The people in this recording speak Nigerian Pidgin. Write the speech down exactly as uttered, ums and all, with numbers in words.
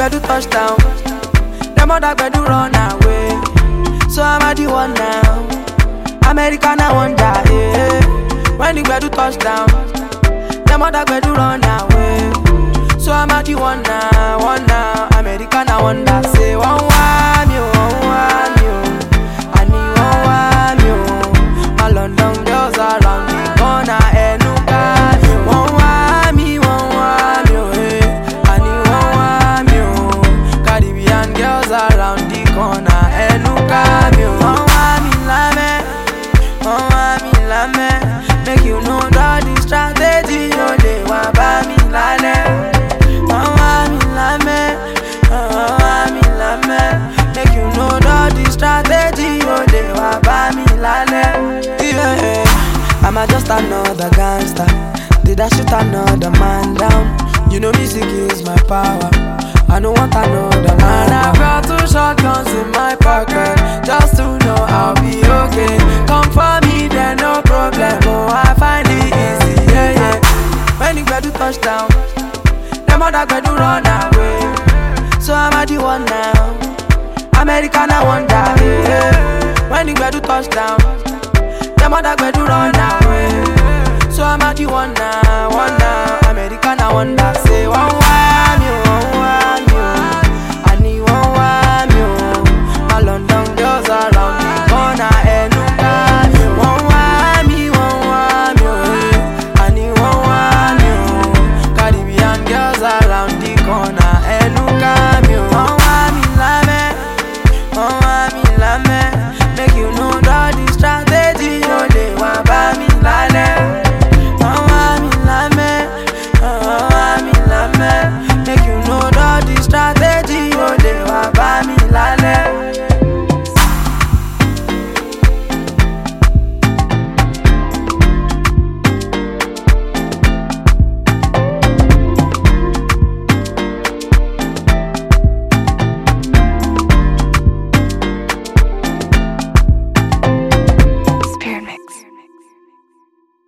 do touchdown, them other do run away. So I'm at the one now. American I wonder, yeah. When the do touchdown, them other do run away. So I'm at the one now, one now. American I wonder, say one one you, one one you. I need one one you. My London girls around the corner, and no got you. One one me, one one you. I need one one you. Caribbean girls around the corner, and no got you. One one me lame, one one me lame. Make you know that the strategy, no they want buy me lame. Make you know that the strategy, oh, they want buy me lale. Yeah, I'm a just another gangster. Did I shoot another man down? You know music is my power. I don't want another man. I've got two shotguns in my pocket, just to know I'll be okay. Come for me, then no problem. Oh, I find it easy, yeah, yeah. When you get to touchdown, them other get to run away. So I'm at the one now. American I wonder, yeah. When the do touchdown, them other do run away. So I'm at the one now, one now. American I wonder.